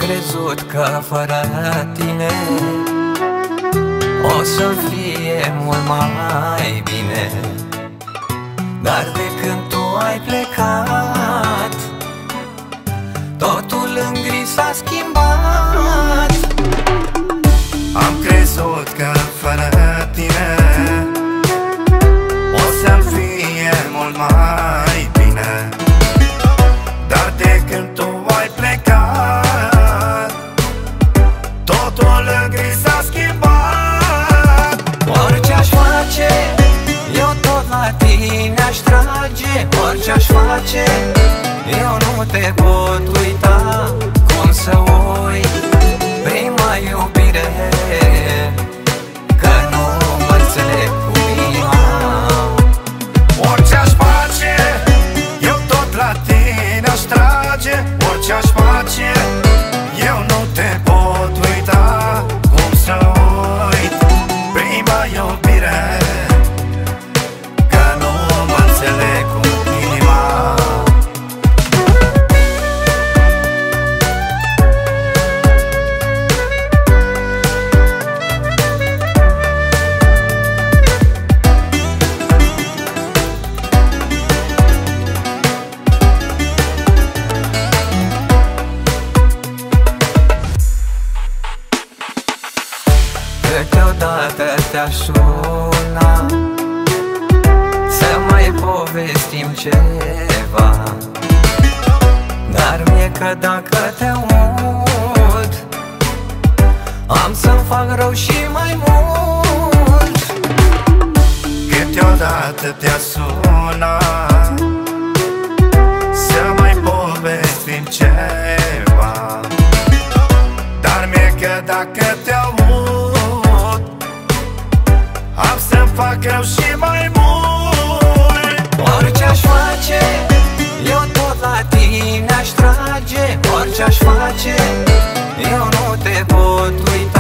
crezut că fără tine o să fie mult mai bine, dar de când tu ai plecat, totul în gri s-a schimbat. Am crezut că fără tine o să-mi fie mult mai bine, dar de când tu ai plecat, totul în gri s-a schimbat. Orice aș face, eu tot la tine aș trage. Orice aș face, eu nu te pot uita. Cum să uit prima iubire, că nu mă înțeleg cu inima. Orice aș face, eu tot la tine aș trage. Orice aș face, eu nu te pot uita. Cum să uit prima iubire, că nu mă înțeleg cu inima. Câteodată te-aș suna să mai povestim ceva, dar mie că dacă te aud am să-mi fac rău și mai mult. Câteodată te-aș suna să mai povestim ceva, dar mie că dacă te aud am să-mi fac rău și mai mult. Orice aș face, eu tot la tine aș trage. Orice aș face, eu nu te pot uita.